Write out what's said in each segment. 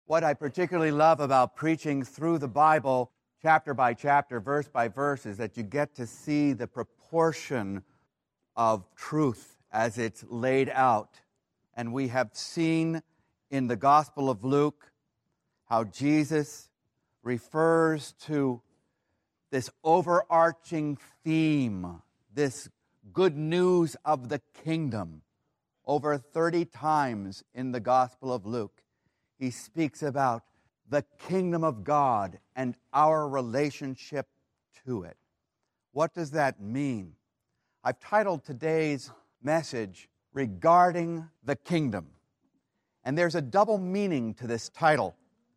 What I particularly love about preaching through the Bible, chapter by chapter, verse by verse, is that you get to see the proportion of truth as it's laid out. And we have seen in the Gospel of Luke how Jesus refers to this overarching theme, this good news of the kingdom. Over 30 times in the Gospel of Luke, he speaks about the kingdom of God and our relationship to it. What does that mean? I've titled today's message, Regarding the Kingdom. And there's a double meaning to this title,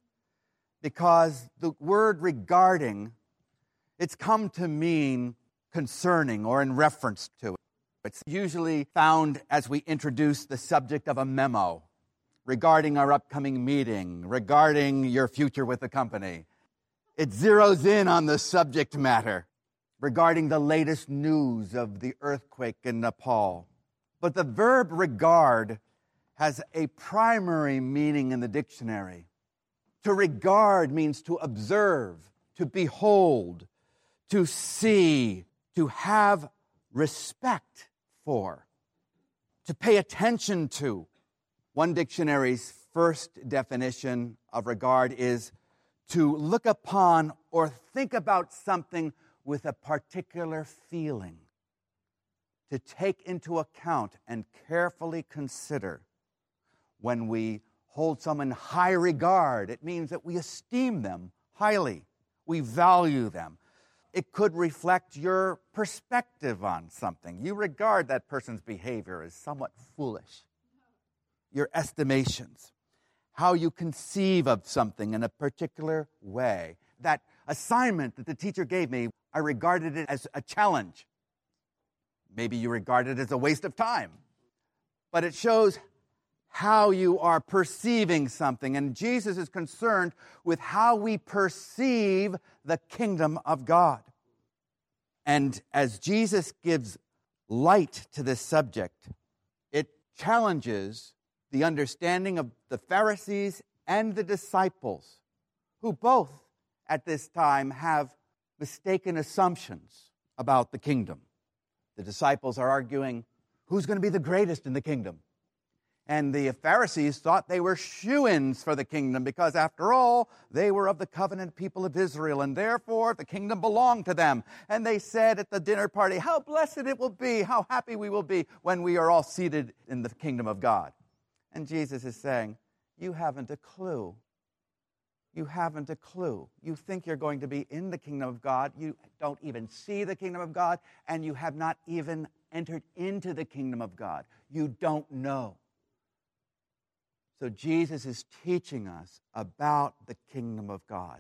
because the word regarding, it's come to mean concerning or in reference to it. It's usually found as we introduce the subject of a memo regarding our upcoming meeting, regarding your future with the company. It zeroes in on the subject matter regarding the latest news of the earthquake in Nepal. But the verb regard has a primary meaning in the dictionary. To regard means to observe, to behold, to see, to have respect for, to pay attention to. One dictionary's first definition of regard is to look upon or think about something with a particular feeling, to take into account and carefully consider. When we hold someone in high regard, it means that we esteem them highly, we value them. It could reflect your perspective on something. You regard that person's behavior as somewhat foolish. Your estimations, how you conceive of something in a particular way. That assignment that the teacher gave me, I regarded it as a challenge. Maybe you regard it as a waste of time. But it shows how you are perceiving something. And Jesus is concerned with how we perceive the kingdom of God. And as Jesus gives light to this subject, it challenges the understanding of the Pharisees and the disciples, who both at this time have mistaken assumptions about the kingdom. The disciples are arguing, who's going to be the greatest in the kingdom? And the Pharisees thought they were shoo-ins for the kingdom because, after all, they were of the covenant people of Israel, and therefore the kingdom belonged to them. And they said at the dinner party, how blessed it will be, how happy we will be when we are all seated in the kingdom of God. And Jesus is saying, you haven't a clue. You haven't a clue. You think you're going to be in the kingdom of God. You don't even see the kingdom of God, and you have not even entered into the kingdom of God. You don't know. So Jesus is teaching us about the kingdom of God,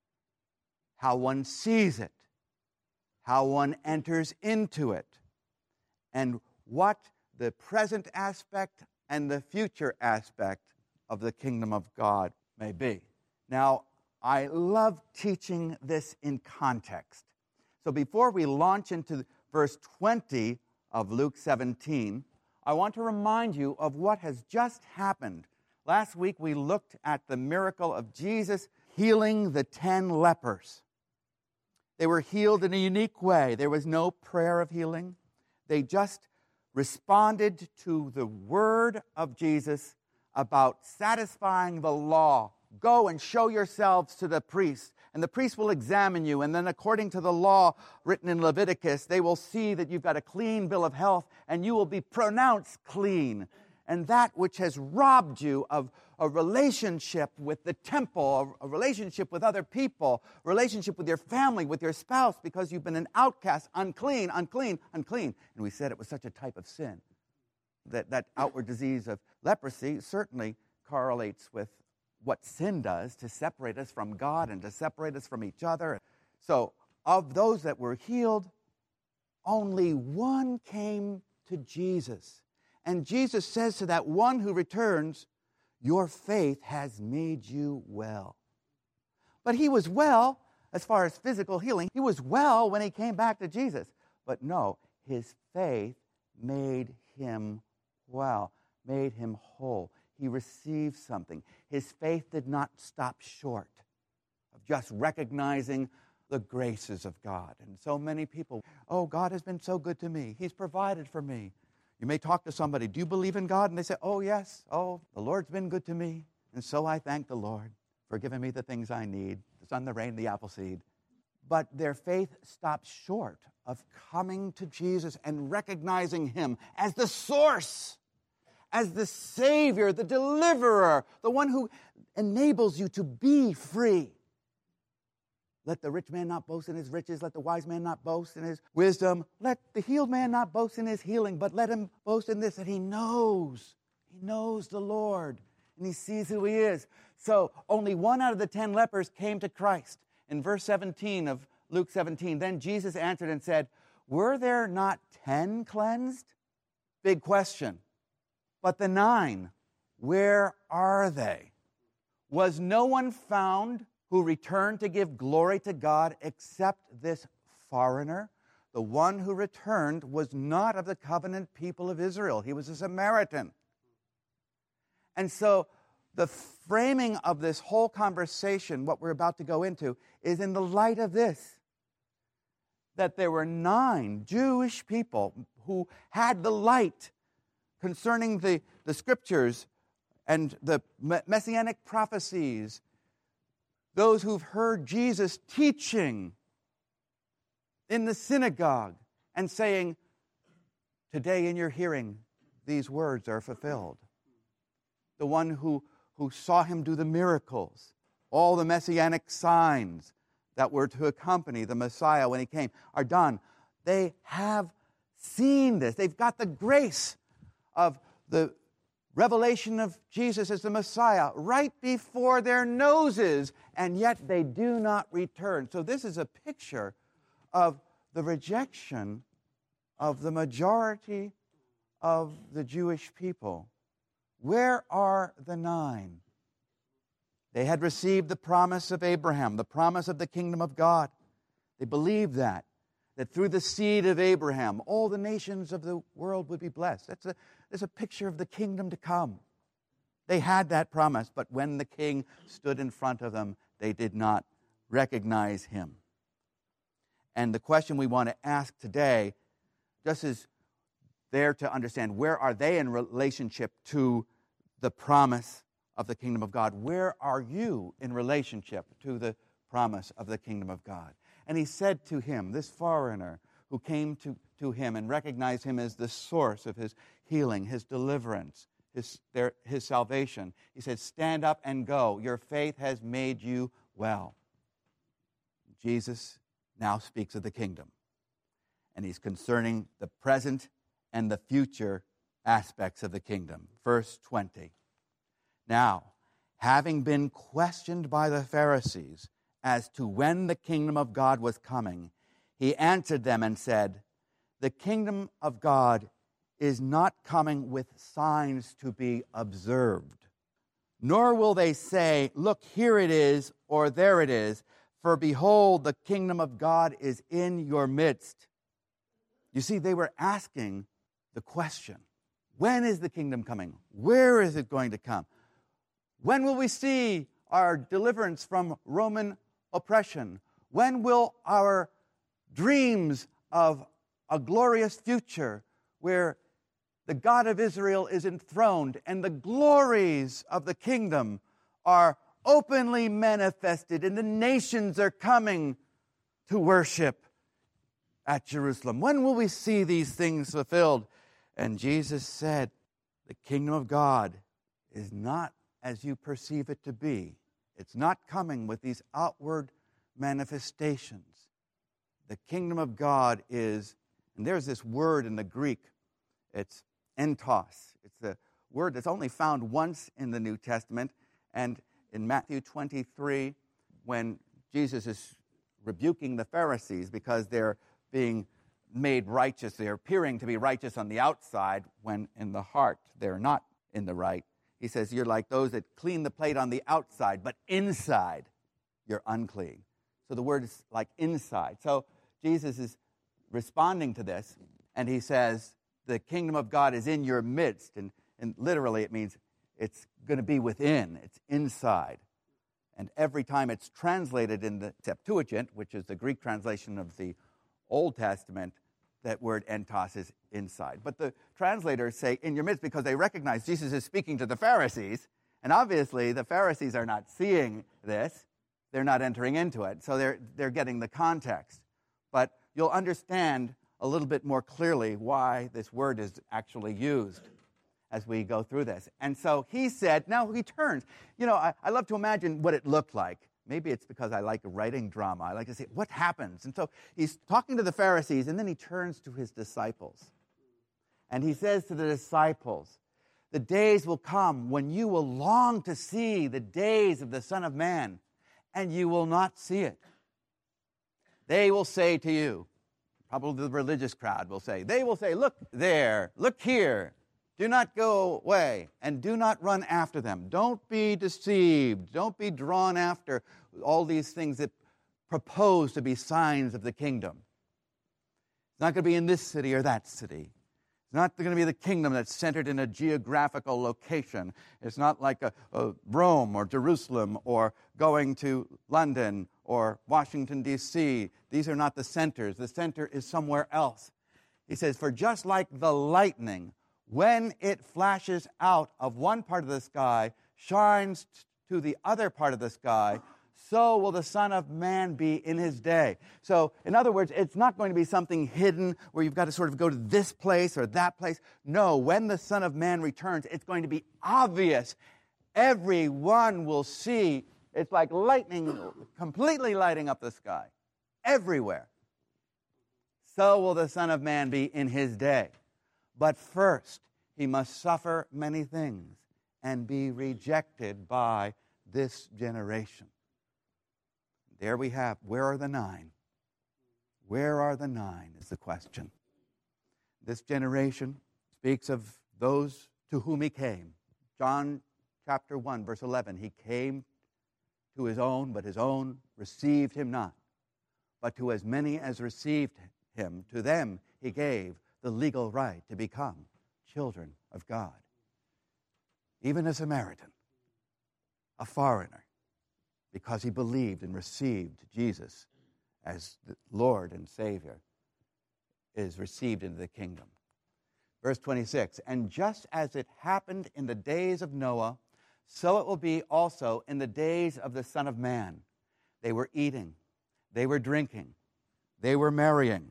how one sees it, how one enters into it, and what the present aspect and the future aspect of the kingdom of God may be. Now, I love teaching this in context. So before we launch into verse 20 of Luke 17, I want to remind you of what has just happened. Last week, we looked at the miracle of Jesus healing the 10 lepers. They were healed in a unique way. There was no prayer of healing. They just responded to the word of Jesus about satisfying the law. Go and show yourselves to the priest, and the priest will examine you. And then according to the law written in Leviticus, they will see that you've got a clean bill of health, and you will be pronounced clean. And that which has robbed you of a relationship with the temple, a relationship with other people, a relationship with your family, with your spouse, because you've been an outcast, unclean, unclean, unclean. And we said it was such a type of sin. That outward disease of leprosy certainly correlates with what sin does to separate us from God and to separate us from each other. So of those that were healed, only one came to Jesus. And Jesus says to that one who returns, your faith has made you well. But he was well as far as physical healing. He was well when he came back to Jesus. But no, his faith made him well, made him whole. he received something. His faith did not stop short of just recognizing the graces of God. And so many people, oh, God has been so good to me. He's provided for me. You may talk to somebody, do you believe in God? And they say, oh, yes. Oh, the Lord's been good to me. And so I thank the Lord for giving me the things I need, the sun, the rain, the apple seed. But their faith stops short of coming to Jesus and recognizing him as the source, as the Savior, the deliverer, the one who enables you to be free. Let the rich man not boast in his riches. Let the wise man not boast in his wisdom. Let the healed man not boast in his healing, but let him boast in this, that he knows. He knows the Lord, and he sees who he is. So only 1 out of the 10 lepers came to Christ. In verse 17 of Luke 17, then Jesus answered and said, were there not 10 cleansed? Big question. But the 9, where are they? Was no one found who returned to give glory to God except this foreigner? The one who returned was not of the covenant people of Israel. He was a Samaritan. And so the framing of this whole conversation, what we're about to go into, is in the light of this, that there were 9 Jewish people who had the light concerning the Scriptures and the messianic prophecies, those who've heard Jesus teaching in the synagogue and saying, today in your hearing, these words are fulfilled. The one who saw him do the miracles, all the messianic signs that were to accompany the Messiah when he came are done. They have seen this. They've got the grace of the revelation of Jesus as the Messiah right before their noses, and yet they do not return. So this is a picture of the rejection of the majority of the Jewish people. Where are the 9? They had received the promise of Abraham, the promise of the kingdom of God. They believed that through the seed of Abraham, all the nations of the world would be blessed. That's a picture of the kingdom to come. They had that promise, but when the king stood in front of them, they did not recognize him. And the question we want to ask today, just as there to understand where are they in relationship to the promise of the kingdom of God, where are you in relationship to the promise of the kingdom of God? And he said to him, this foreigner who came to him and recognized him as the source of his healing, his deliverance, his salvation, he said, stand up and go. Your faith has made you well. Jesus now speaks of the kingdom. And he's concerning the present and the future aspects of the kingdom. Verse 20. Now, having been questioned by the Pharisees as to when the kingdom of God was coming, he answered them and said, the kingdom of God is not coming with signs to be observed, nor will they say, look, here it is, or there it is, for behold, the kingdom of God is in your midst. You see, they were asking the question, when is the kingdom coming? Where is it going to come? When will we see our deliverance from Roman oppression? When will our dreams of a glorious future where the God of Israel is enthroned and the glories of the kingdom are openly manifested and the nations are coming to worship at Jerusalem? When will we see these things fulfilled? And Jesus said, the kingdom of God is not as you perceive it to be. It's not coming with these outward manifestations. The kingdom of God is, and there's this word in the Greek, it's entos. It's a word that's only found once in the New Testament, and in Matthew 23, when Jesus is rebuking the Pharisees because they're being made righteous, they're appearing to be righteous on the outside when in the heart they're not in the right. He says, you're like those that clean the plate on the outside, but inside you're unclean. So the word is like inside. So Jesus is responding to this, and he says, the kingdom of God is in your midst. And literally it means it's going to be within, it's inside. And every time it's translated in the Septuagint, which is the Greek translation of the Old Testament, that word entos is inside. But the translators say in your midst because they recognize Jesus is speaking to the Pharisees, and obviously the Pharisees are not seeing this. They're not entering into it, so they're getting the context. But you'll understand a little bit more clearly why this word is actually used as we go through this. And so he said, now he turns. You know, I love to imagine what it looked like. Maybe it's because I like writing drama. I like to see what happens. And so he's talking to the Pharisees, and then he turns to his disciples. And he says to the disciples, the days will come when you will long to see the days of the Son of Man, and you will not see it. They will say to you, probably the religious crowd will say, they will say, look there, look here. Do not go away, and do not run after them. Don't be deceived. Don't be drawn after all these things that propose to be signs of the kingdom. It's not going to be in this city or that city. It's not going to be the kingdom that's centered in a geographical location. It's not like a Rome or Jerusalem or going to London or Washington, D.C. These are not the centers. The center is somewhere else. He says, for just like the lightning, when it flashes out of one part of the sky, shines to the other part of the sky, so will the Son of Man be in his day. So, in other words, it's not going to be something hidden where you've got to sort of go to this place or that place. No, when the Son of Man returns, it's going to be obvious. Everyone will see. It's like lightning completely lighting up the sky. Everywhere. So will the Son of Man be in his day. But first, he must suffer many things and be rejected by this generation. There we have, where are the 9? Where are the 9 is the question. This generation speaks of those to whom he came. John chapter 1, verse 11, he came to his own, but his own received him not. But to as many as received him, to them he gave the legal right to become children of God. Even a Samaritan, a foreigner, because he believed and received Jesus as the Lord and Savior, is received into the kingdom. Verse 26, and just as it happened in the days of Noah, so it will be also in the days of the Son of Man. They were eating, they were drinking, they were marrying.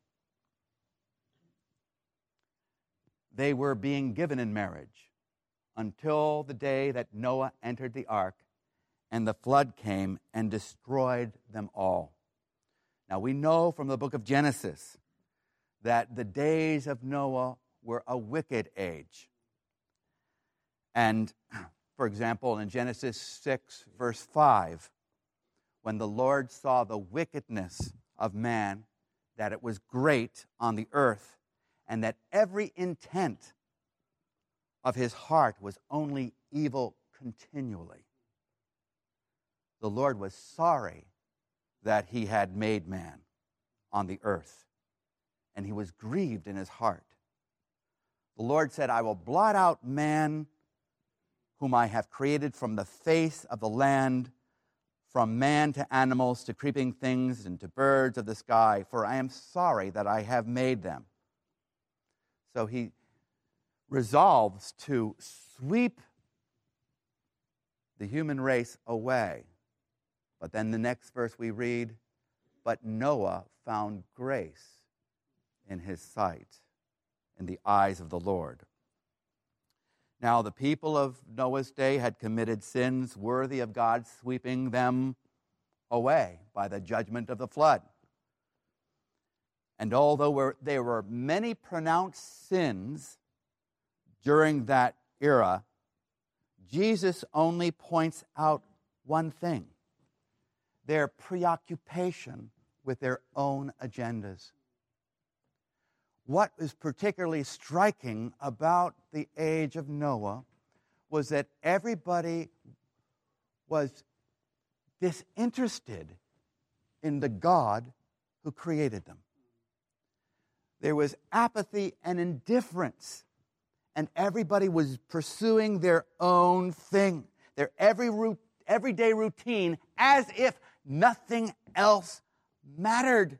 They were being given in marriage until the day that Noah entered the ark and the flood came and destroyed them all. Now we know from the book of Genesis that the days of Noah were a wicked age. And, for example, in Genesis 6, verse 5, when the Lord saw the wickedness of man, that it was great on the earth, and that every intent of his heart was only evil continually. The Lord was sorry that he had made man on the earth, and he was grieved in his heart. The Lord said, I will blot out man whom I have created from the face of the land, from man to animals to creeping things and to birds of the sky, for I am sorry that I have made them. So he resolves to sweep the human race away. But then the next verse we read, but Noah found grace in his sight, in the eyes of the Lord. Now the people of Noah's day had committed sins worthy of God sweeping them away by the judgment of the flood. And although there were many pronounced sins during that era, Jesus only points out one thing: their preoccupation with their own agendas. What was particularly striking about the age of Noah was that everybody was disinterested in the God who created them. There was apathy and indifference and everybody was pursuing their own thing, their everyday routine, as if nothing else mattered.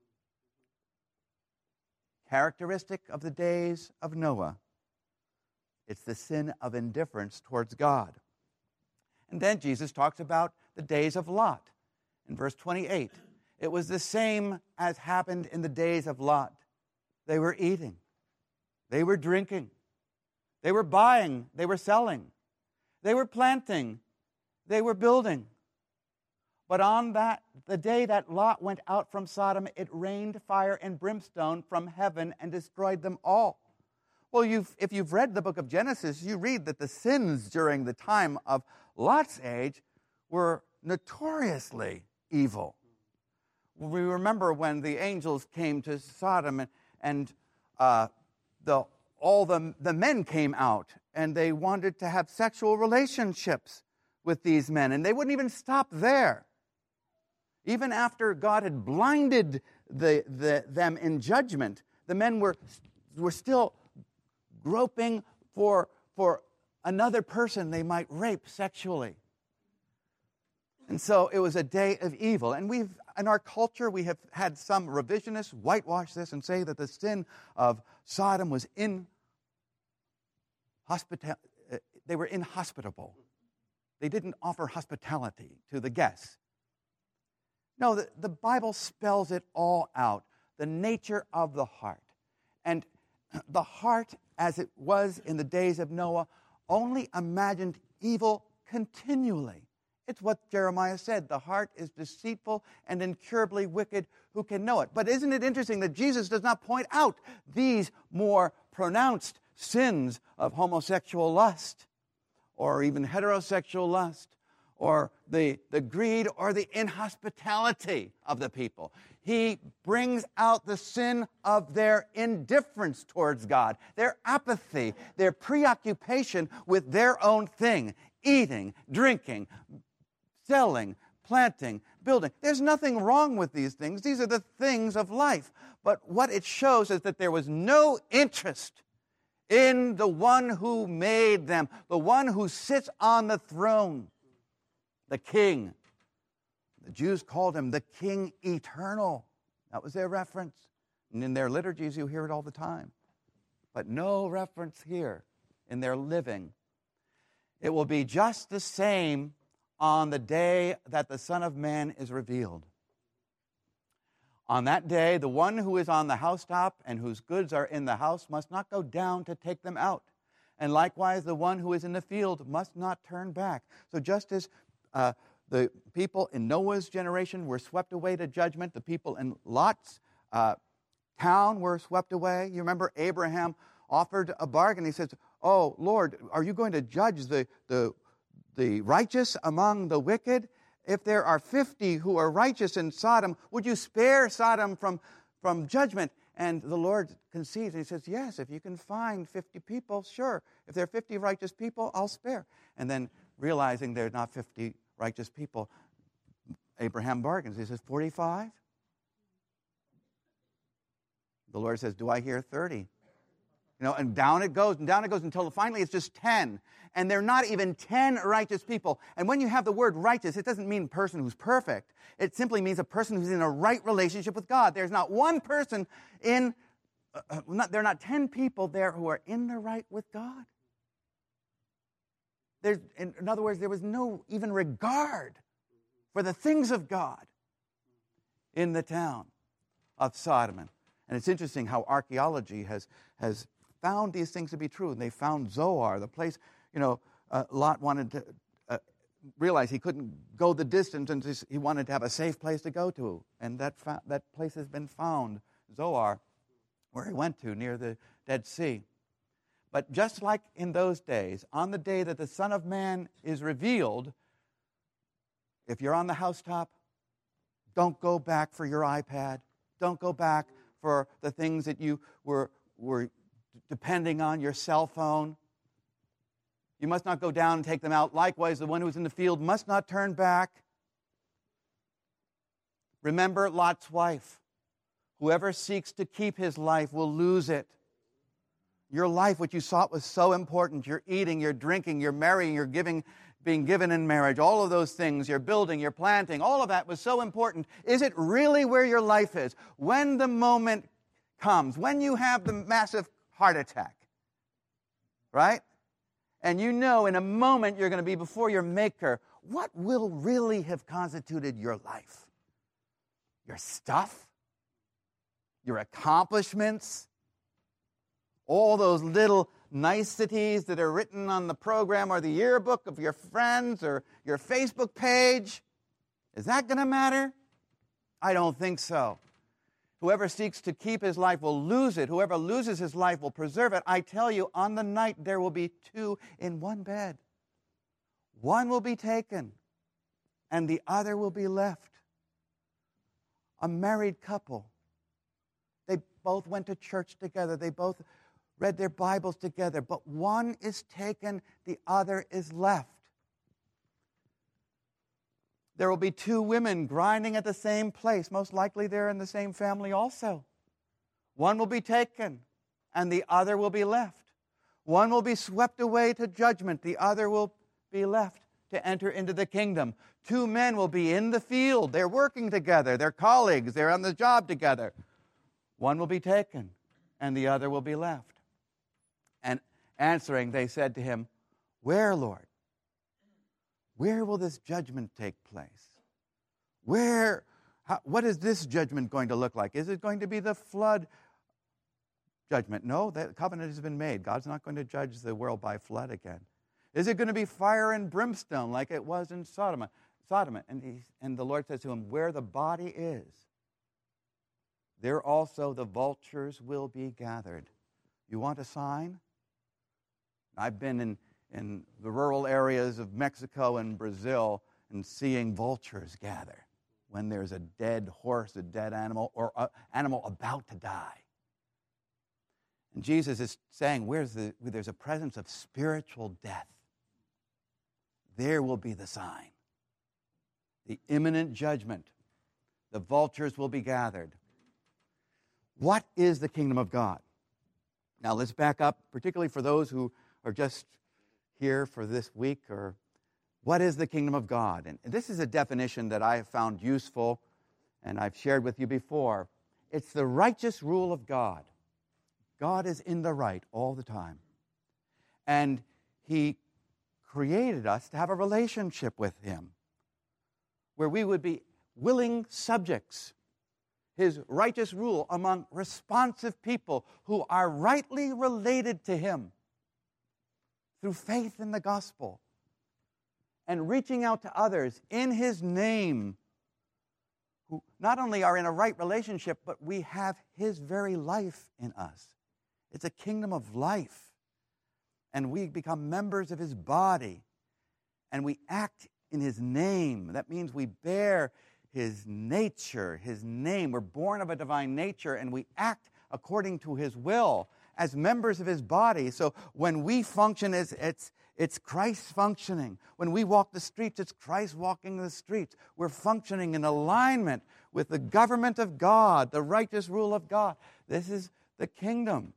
Characteristic of the days of Noah. It's the sin of indifference towards God. And then Jesus talks about the days of Lot in verse 28. It was the same as happened in the days of Lot. They were eating. They were drinking. They were buying. They were selling. They were planting. They were building. But on the day that Lot went out from Sodom, it rained fire and brimstone from heaven and destroyed them all. Well, if you've read the book of Genesis, you read that the sins during the time of Lot's age were notoriously evil. We remember when the angels came to Sodom and all the men came out and they wanted to have sexual relationships with these men, and they wouldn't even stop there. Even after God had blinded them in judgment, the men were still groping for another person they might rape sexually. And so it was a day of evil. And in our culture, we have had some revisionists whitewash this and say that the sin of Sodom was they were inhospitable. They didn't offer hospitality to the guests. No, the Bible spells it all out, the nature of the heart. And the heart, as it was in the days of Noah, only imagined evil continually. It's what Jeremiah said, the heart is deceitful and incurably wicked, who can know it? But isn't it interesting that Jesus does not point out these more pronounced sins of homosexual lust, or even heterosexual lust, or the greed or the inhospitality of the people. He brings out the sin of their indifference towards God, their apathy, their preoccupation with their own thing, eating, drinking, selling, planting, building. There's nothing wrong with these things. These are the things of life. But what it shows is that there was no interest in the one who made them, the one who sits on the throne, the King. The Jews called him the King Eternal. That was their reference. And in their liturgies, you hear it all the time. But no reference here in their living. It will be just the same on the day that the Son of Man is revealed. On that day, the one who is on the housetop and whose goods are in the house must not go down to take them out. And likewise, the one who is in the field must not turn back. So just as the people in Noah's generation were swept away to judgment, the people in Lot's town were swept away. You remember Abraham offered a bargain. He says, "Oh, Lord, are you going to judge the righteous among the wicked? If there are 50 who are righteous in Sodom, would you spare Sodom from judgment?" And the Lord concedes, and he says, "Yes, if you can find 50 people, sure. If there are 50 righteous people, I'll spare." And then realizing there are not 50 righteous people, Abraham bargains. He says, 45? The Lord says, "Do I hear 30? And down it goes until finally it's just 10. And they're not even 10 righteous people. And when you have the word righteous, it doesn't mean a person who's perfect. It simply means a person who's in a right relationship with God. There's not one person there are not 10 people there who are in the right with God. In other words, there was no even regard for the things of God in the town of Sodom. And it's interesting how archaeology has found these things to be true. And they found Zoar, the place, Lot wanted to realize he couldn't go the distance, and he wanted to have a safe place to go to. And that place has been found, Zoar, where he went to near the Dead Sea. But just like in those days, on the day that the Son of Man is revealed, if you're on the housetop, don't go back for your iPad. Don't go back for the things that you were depending on, your cell phone. You must not go down and take them out. Likewise, the one who is in the field must not turn back. Remember Lot's wife. Whoever seeks to keep his life will lose it. Your life, which you thought was so important, you're eating, you're drinking, you're marrying, you're giving, being given in marriage, all of those things, you're building, you're planting, all of that was so important. Is it really where your life is? When the moment comes, when you have the massive heart attack, right? And you know in a moment you're going to be before your Maker, what will really have constituted your life? Your stuff? Your accomplishments? All those little niceties that are written on the program or the yearbook of your friends or your Facebook page? Is that going to matter? I don't think so. Whoever seeks to keep his life will lose it. Whoever loses his life will preserve it. I tell you, on the night there will be two in one bed. One will be taken, and the other will be left. A married couple. They both went to church together. They both read their Bibles together. But one is taken, the other is left. There will be two women grinding at the same place. Most likely they're in the same family also. One will be taken, and the other will be left. One will be swept away to judgment. The other will be left to enter into the kingdom. Two men will be in the field. They're working together. They're colleagues. They're on the job together. One will be taken, and the other will be left. And answering, they said to him, "Where, Lord? Where will this judgment take place? What is this judgment going to look like? Is it going to be the flood judgment? No, that covenant has been made. God's not going to judge the world by flood again. Is it going to be fire and brimstone like it was in Sodom? And the Lord says to him, where the body is, there also the vultures will be gathered. You want a sign? I've been in the rural areas of Mexico and Brazil and seeing vultures gather when there's a dead horse, a dead animal, or an animal about to die. And Jesus is saying, where there's a presence of spiritual death, there will be the sign. The imminent judgment. The vultures will be gathered. What is the kingdom of God? Now let's back up, particularly for those who are just here for this week, or what is the kingdom of God? And this is a definition that I have found useful, and I've shared with you before. It's the righteous rule of God. God is in the right all the time. And He created us to have a relationship with Him, where we would be willing subjects. His righteous rule among responsive people who are rightly related to Him through faith in the gospel and reaching out to others in His name, who not only are in a right relationship, but we have His very life in us. It's a kingdom of life. And we become members of His body. And we act in His name. That means we bear His nature, His name. We're born of a divine nature, and we act according to His will as members of His body. So when we function, it's Christ functioning. When we walk the streets, it's Christ walking the streets. We're functioning in alignment with the government of God, the righteous rule of God. This is the kingdom.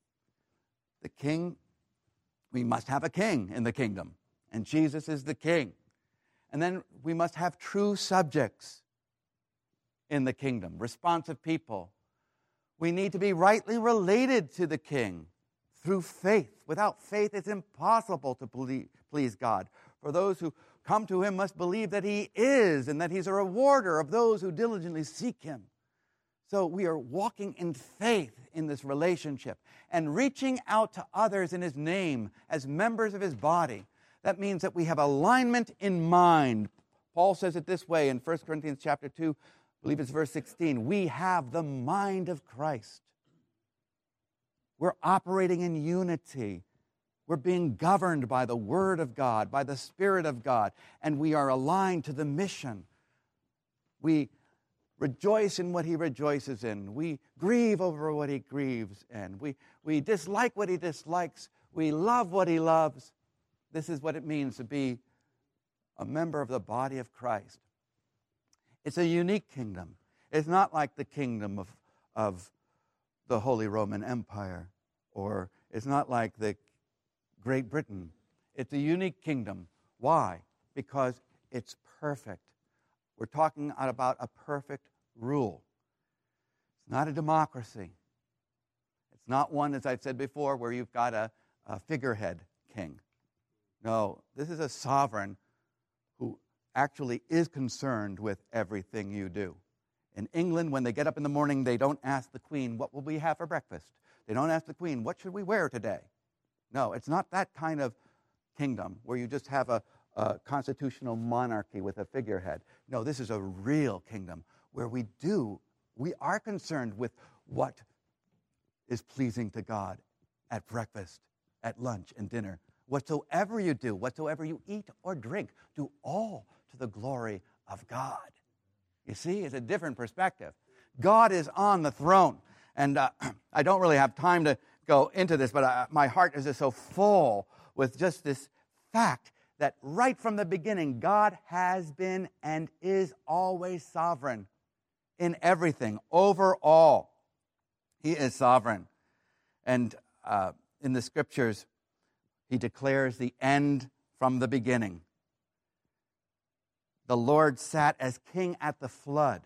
The king, we must have a king in the kingdom, and Jesus is the king. And then we must have true subjects in the kingdom, responsive people. We need to be rightly related to the King through faith. Without faith, it's impossible to please God. For those who come to Him must believe that He is, and that He's a rewarder of those who diligently seek Him. So we are walking in faith in this relationship and reaching out to others in His name as members of His body. That means that we have alignment in mind. Paul says it this way in 1 Corinthians chapter 2, I believe it's verse 16. We have the mind of Christ. We're operating in unity. We're being governed by the Word of God, by the Spirit of God, and we are aligned to the mission. We rejoice in what He rejoices in. We grieve over what He grieves in. We dislike what He dislikes. We love what He loves. This is what it means to be a member of the body of Christ. It's a unique kingdom. It's not like the kingdom of the Holy Roman Empire or It's not like the Great Britain. It's a unique kingdom. Why? Because it's perfect. We're talking about a perfect rule. It's not a democracy. It's not one, as I've said before, where you've got a figurehead king. No, this is a sovereign who actually is concerned with everything you do. In England, when they get up in the morning, they don't ask the Queen, what will we have for breakfast? They don't ask the Queen, what should we wear today? No, it's not that kind of kingdom where you just have a constitutional monarchy with a figurehead. No, this is a real kingdom where we are concerned with what is pleasing to God at breakfast, at lunch, and dinner. Whatsoever you do, whatsoever you eat or drink, do all to the glory of God. You see, it's a different perspective. God is on the throne. And I don't really have time to go into this, but my heart is just so full with just this fact that right from the beginning, God has been and is always sovereign in everything, over all. He is sovereign. And in the Scriptures, he declares the end from the beginning. The Lord sat as king at the flood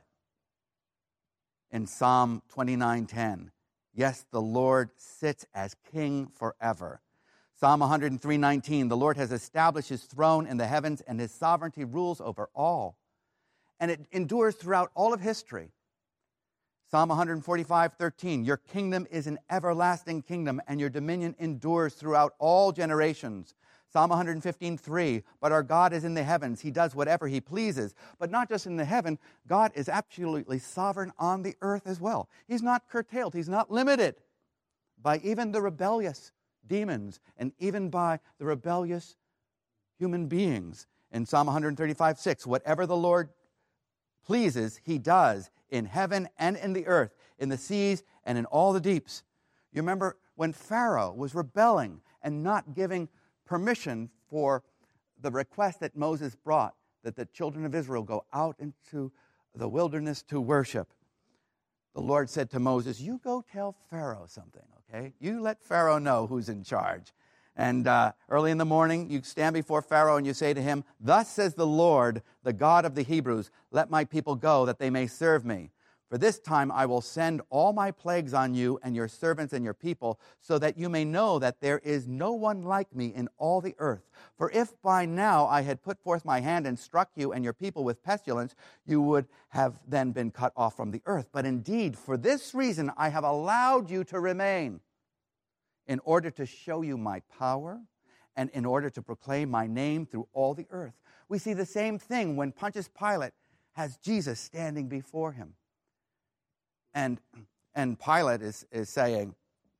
in Psalm 29:10. Yes, the Lord sits as king forever. Psalm 103:19. The Lord has established his throne in the heavens, and his sovereignty rules over all. And it endures throughout all of history. Psalm 145:13. Your kingdom is an everlasting kingdom, and your dominion endures throughout all generations. Psalm 115:3. But our God is in the heavens. He does whatever he pleases. But not just in the heaven, God is absolutely sovereign on the earth as well. He's not curtailed. He's not limited by even the rebellious demons and even by the rebellious human beings. In Psalm 135:6, whatever the Lord pleases, he does in heaven and in the earth, in the seas and in all the deeps. You remember when Pharaoh was rebelling and not giving permission for the request that Moses brought, that the children of Israel go out into the wilderness to worship. The Lord said to Moses, you go tell Pharaoh something, okay? You let Pharaoh know who's in charge. And early in the morning, you stand before Pharaoh and you say to him, thus says the Lord, the God of the Hebrews, let my people go that they may serve me. For this time I will send all my plagues on you and your servants and your people, so that you may know that there is no one like me in all the earth. For if by now I had put forth my hand and struck you and your people with pestilence, you would have then been cut off from the earth. But indeed, for this reason I have allowed you to remain, in order to show you my power and in order to proclaim my name through all the earth. We see the same thing when Pontius Pilate has Jesus standing before him. And Pilate is saying,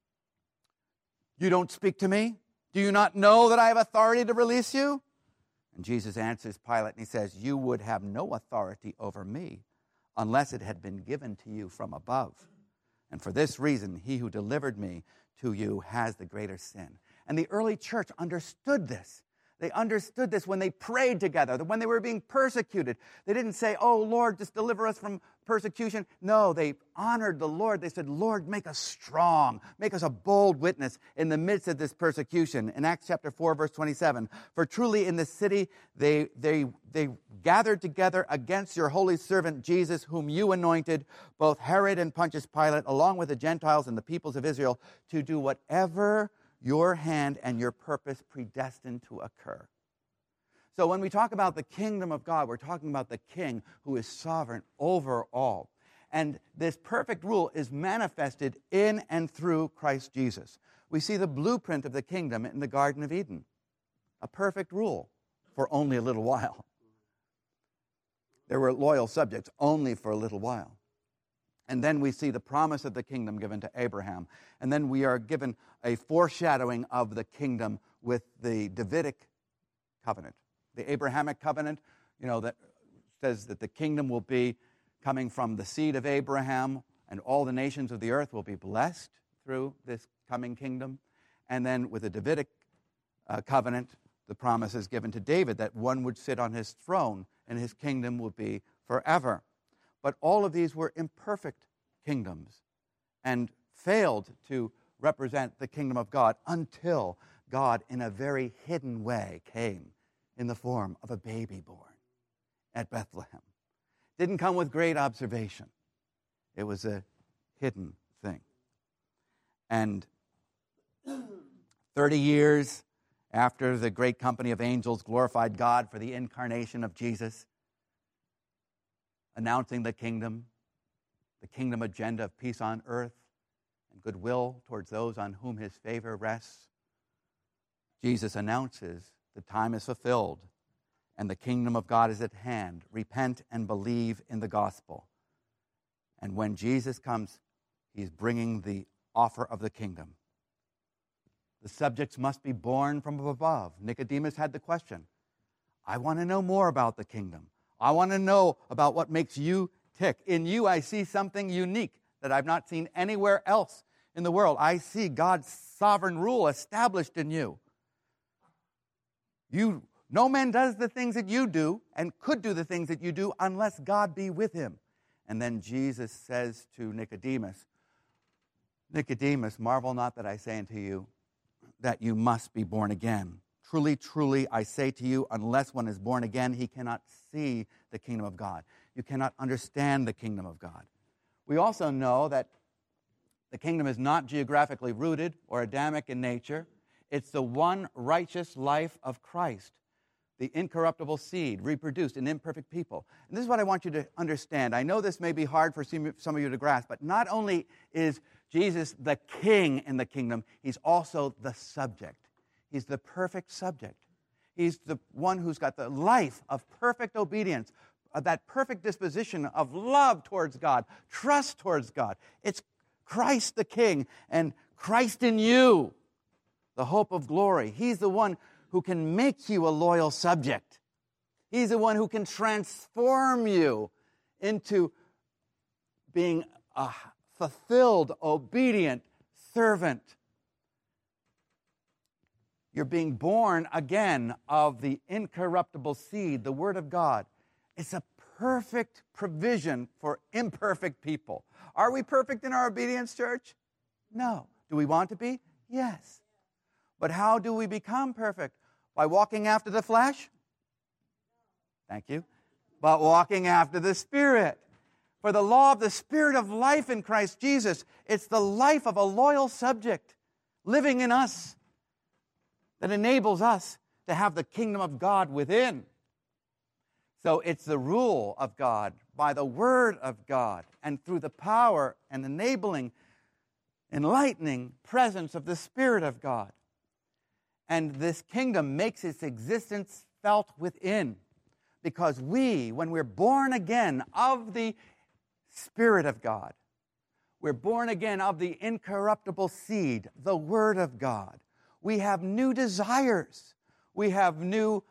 you don't speak to me? Do you not know that I have authority to release you? And Jesus answers Pilate and he says, you would have no authority over me unless it had been given to you from above. And for this reason, he who delivered me to you has the greater sin. And the early church understood this. They understood this when they prayed together, that when they were being persecuted. They didn't say, oh, Lord, just deliver us from persecution. No, they honored the Lord. They said, Lord, make us strong. Make us a bold witness in the midst of this persecution. In Acts chapter 4, verse 27, for truly in the city they gathered together against your holy servant Jesus, whom you anointed, both Herod and Pontius Pilate, along with the Gentiles and the peoples of Israel, to do whatever your hand and your purpose predestined to occur. So when we talk about the kingdom of God, we're talking about the king who is sovereign over all. And this perfect rule is manifested in and through Christ Jesus. We see the blueprint of the kingdom in the Garden of Eden. A perfect rule for only a little while. There were loyal subjects only for a little while. And then we see the promise of the kingdom given to Abraham. And then we are given a foreshadowing of the kingdom with the Davidic covenant. The Abrahamic covenant, that says that the kingdom will be coming from the seed of Abraham, and all the nations of the earth will be blessed through this coming kingdom. And then with the Davidic covenant, the promise is given to David that one would sit on his throne and his kingdom will be forever. But all of these were imperfect kingdoms and failed to represent the kingdom of God until God, in a very hidden way, came in the form of a baby born at Bethlehem. Didn't come with great observation. It was a hidden thing. And 30 years after the great company of angels glorified God for the incarnation of Jesus, announcing the kingdom agenda of peace on earth and goodwill towards those on whom his favor rests, Jesus announces the time is fulfilled and the kingdom of God is at hand. Repent and believe in the gospel. And when Jesus comes, he's bringing the offer of the kingdom. The subjects must be born from above. Nicodemus had the question, I want to know more about the kingdom. I want to know about what makes you tick. In you, I see something unique that I've not seen anywhere else in the world. I see God's sovereign rule established in you. No man does the things that you do and could do the things that you do unless God be with him. And then Jesus says to Nicodemus, Nicodemus, marvel not that I say unto you that you must be born again. Truly, truly, I say to you, unless one is born again, he cannot see the kingdom of God. You cannot understand the kingdom of God. We also know that the kingdom is not geographically rooted or Adamic in nature. It's the one righteous life of Christ, the incorruptible seed, reproduced in imperfect people. And this is what I want you to understand. I know this may be hard for some of you to grasp, but not only is Jesus the king in the kingdom, he's also the subject. He's the perfect subject. He's the one who's got the life of perfect obedience, that perfect disposition of love towards God, trust towards God. It's Christ the king and Christ in you, the hope of glory. He's the one who can make you a loyal subject. He's the one who can transform you into being a fulfilled, obedient servant. You're being born again of the incorruptible seed, the Word of God. It's a perfect provision for imperfect people. Are we perfect in our obedience, church? No. Do we want to be? Yes. But how do we become perfect? By walking after the flesh? Thank you. But walking after the Spirit. For the law of the Spirit of life in Christ Jesus, it's the life of a loyal subject living in us that enables us to have the kingdom of God within. So it's the rule of God by the Word of God and through the power and enabling, enlightening presence of the Spirit of God. And this kingdom makes its existence felt within because we, when we're born again of the Spirit of God, we're born again of the incorruptible seed, the Word of God. We have new desires. We have new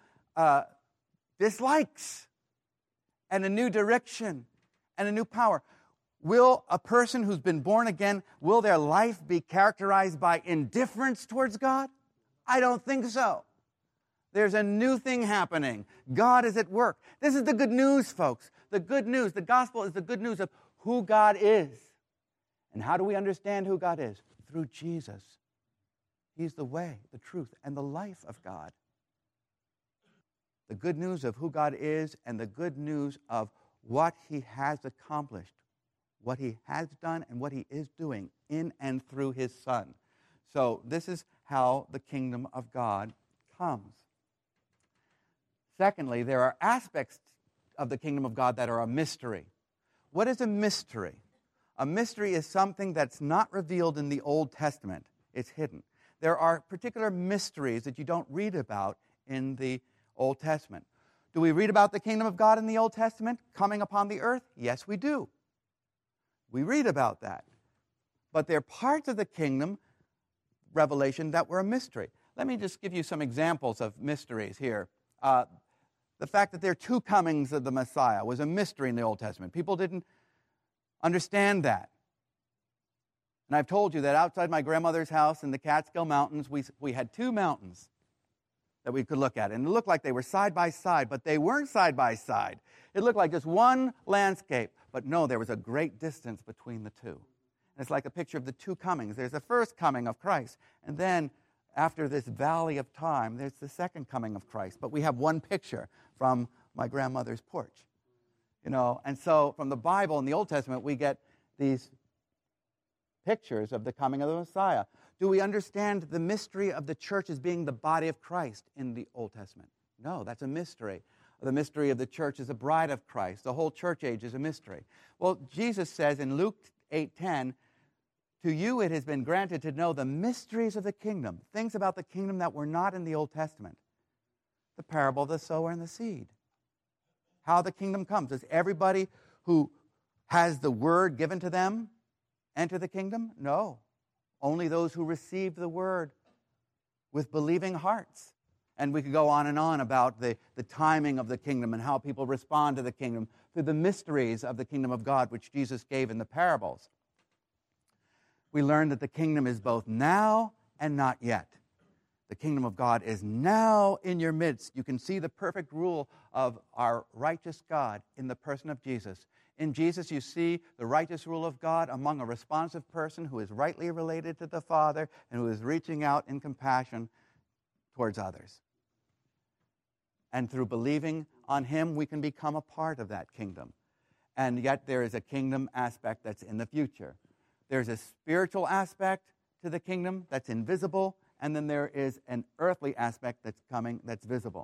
dislikes and a new direction and a new power. Will a person who's been born again, will their life be characterized by indifference towards God? I don't think so. There's a new thing happening. God is at work. This is the good news, folks. The good news, the gospel is the good news of who God is. And how do we understand who God is? Through Jesus. He's the way, the truth, and the life of God. The good news of who God is and the good news of what he has accomplished, what he has done and what he is doing in and through his Son. So this is how the kingdom of God comes. Secondly, there are aspects of the kingdom of God that are a mystery. What is a mystery? A mystery is something that's not revealed in the Old Testament. It's hidden. There are particular mysteries that you don't read about in the Old Testament. Do we read about the kingdom of God in the Old Testament coming upon the earth? Yes, we do. We read about that. But there are parts of the kingdom revelation that were a mystery. Let me just give you some examples of mysteries here. The fact that there are two comings of the Messiah was a mystery in the Old Testament. People didn't understand that. And I've told you that outside my grandmother's house in the Catskill Mountains, we had two mountains that we could look at. And it looked like they were side by side, but they weren't side by side. It looked like just one landscape. But no, there was a great distance between the two. It's like a picture of the two comings. There's the first coming of Christ, and then after this valley of time, there's the second coming of Christ. But we have one picture from my grandmother's porch. And so from the Bible in the Old Testament, we get these pictures of the coming of the Messiah. Do we understand the mystery of the church as being the body of Christ in the Old Testament? No, that's a mystery. The mystery of the church is a bride of Christ. The whole church age is a mystery. Well, Jesus says in Luke 8:10, to you it has been granted to know the mysteries of the kingdom, things about the kingdom that were not in the Old Testament. The parable of the sower and the seed. How the kingdom comes. Does everybody who has the word given to them enter the kingdom? No. Only those who receive the word with believing hearts. And we could go on and on about the timing of the kingdom and how people respond to the kingdom through the mysteries of the kingdom of God, which Jesus gave in the parables. We learn that the kingdom is both now and not yet. The kingdom of God is now in your midst. You can see the perfect rule of our righteous God in the person of Jesus. In Jesus, you see the righteous rule of God among a responsive person who is rightly related to the Father and who is reaching out in compassion towards others. And through believing on him, we can become a part of that kingdom. And yet there is a kingdom aspect that's in the future. There's a spiritual aspect to the kingdom that's invisible, and then there is an earthly aspect that's coming that's visible.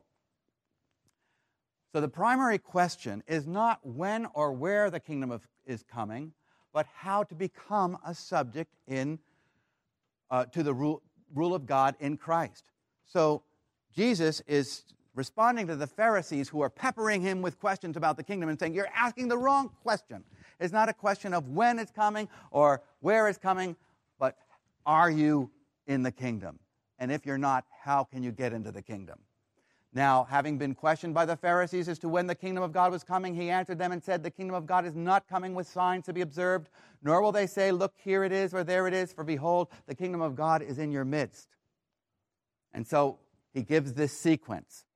So the primary question is not when or where the kingdom is coming, but how to become a subject to the rule of God in Christ. So Jesus is responding to the Pharisees who are peppering him with questions about the kingdom and saying, you're asking the wrong question. It's not a question of when it's coming or where it's coming, but are you in the kingdom? And if you're not, how can you get into the kingdom? Now, having been questioned by the Pharisees as to when the kingdom of God was coming, he answered them and said, the kingdom of God is not coming with signs to be observed, nor will they say, look, here it is, or there it is, for behold, the kingdom of God is in your midst. And so he gives this sequence.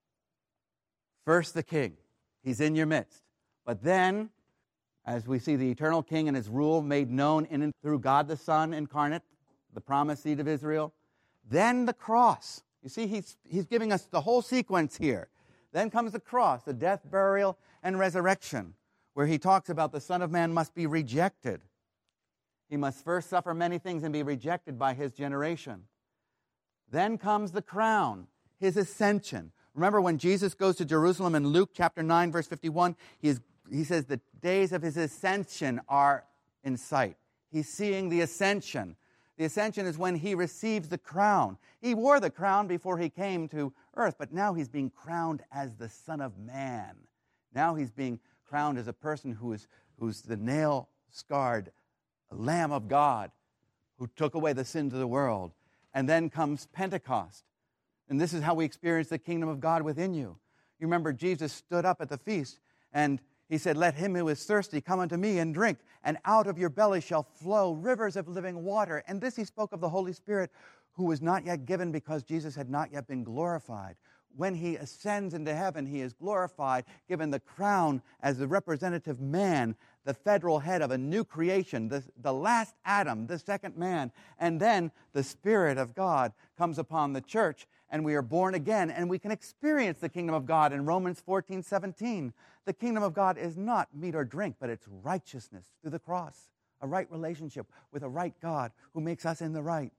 First, the king. He's in your midst. But then, as we see the eternal king and his rule made known in and through God the Son incarnate, the promised seed of Israel, then the cross. You see, he's giving us the whole sequence here. Then comes the cross, the death, burial, and resurrection, where he talks about the Son of Man must be rejected. He must first suffer many things and be rejected by his generation. Then comes the crown, his ascension. Remember when Jesus goes to Jerusalem in Luke chapter 9, verse 51, he says the days of his ascension are in sight. He's seeing the ascension. The ascension is when he receives the crown. He wore the crown before he came to earth, but now he's being crowned as the Son of Man. Now he's being crowned as a person who's the nail-scarred Lamb of God who took away the sins of the world. And then comes Pentecost. And this is how we experience the kingdom of God within you. You remember Jesus stood up at the feast and he said, let him who is thirsty come unto me and drink, and out of your belly shall flow rivers of living water. And this he spoke of the Holy Spirit, who was not yet given because Jesus had not yet been glorified. When he ascends into heaven, he is glorified, given the crown as the representative man, the federal head of a new creation, the last Adam, the second man. And then the Spirit of God comes upon the church, and we are born again, and we can experience the kingdom of God in Romans 14:17. The kingdom of God is not meat or drink, but it's righteousness through the cross, a right relationship with a right God who makes us in the right.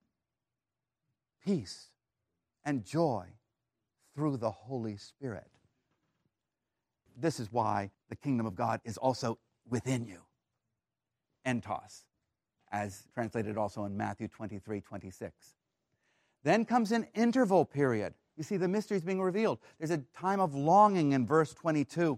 Peace and joy through the Holy Spirit. This is why the kingdom of God is also within you. Entos, as translated also in Matthew 23:26. Then comes an interval period. You see, the mystery is being revealed. There's a time of longing in verse 22.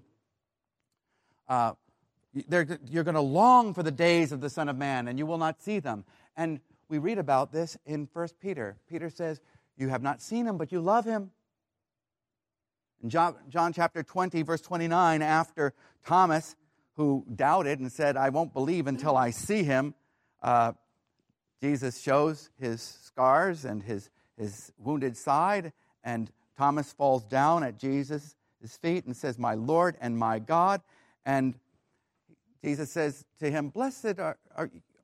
You're going to long for the days of the Son of Man, and you will not see them. And we read about this in 1 Peter. Peter says, you have not seen him, but you love him. In John chapter 20, verse 29, after Thomas, who doubted and said, I won't believe until I see him, Jesus shows his scars and his wounded side, and Thomas falls down at Jesus' feet and says, my Lord and my God. And Jesus says to him, blessed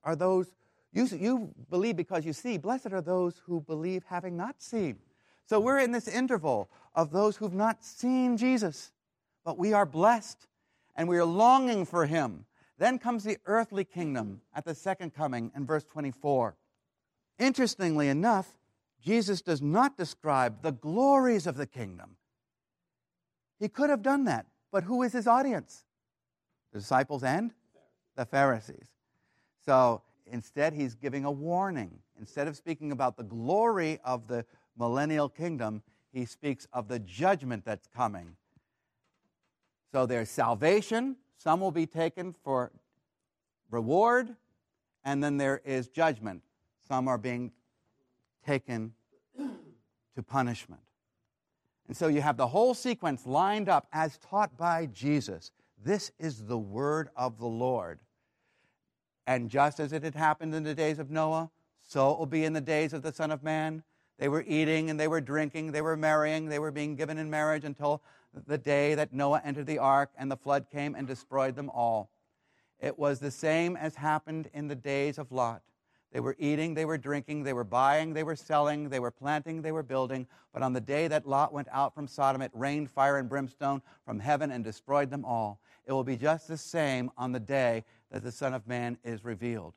are those, you believe because you see. Blessed are those who believe having not seen. So we're in this interval of those who've not seen Jesus, but we are blessed and we are longing for him. Then comes the earthly kingdom at the second coming in verse 24. Interestingly enough, Jesus does not describe the glories of the kingdom. He could have done that, but who is his audience? The disciples and the Pharisees. So instead, he's giving a warning. Instead of speaking about the glory of the millennial kingdom, he speaks of the judgment that's coming. So there's salvation. Some will be taken for reward, and then there is judgment. Some are being taken to punishment. And so you have the whole sequence lined up as taught by Jesus. This is the word of the Lord. And just as it had happened in the days of Noah, so it will be in the days of the Son of Man. They were eating and they were drinking, they were marrying, they were being given in marriage until the day that Noah entered the ark and the flood came and destroyed them all. It was the same as happened in the days of Lot. They were eating, they were drinking, they were buying, they were selling, they were planting, they were building. But on the day that Lot went out from Sodom, it rained fire and brimstone from heaven and destroyed them all. It will be just the same on the day that the Son of Man is revealed.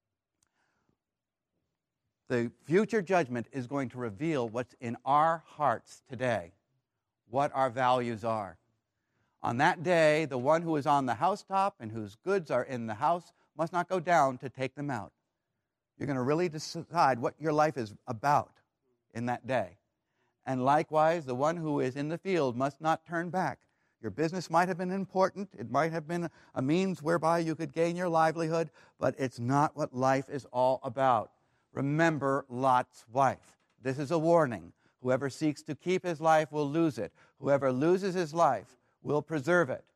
The future judgment is going to reveal what's in our hearts today, what our values are. On that day, the one who is on the housetop and whose goods are in the house must not go down to take them out. You're going to really decide what your life is about in that day. And likewise, the one who is in the field must not turn back. Your business might have been important. It might have been a means whereby you could gain your livelihood, but it's not what life is all about. Remember Lot's wife. This is a warning. Whoever seeks to keep his life will lose it. Whoever loses his life will preserve it.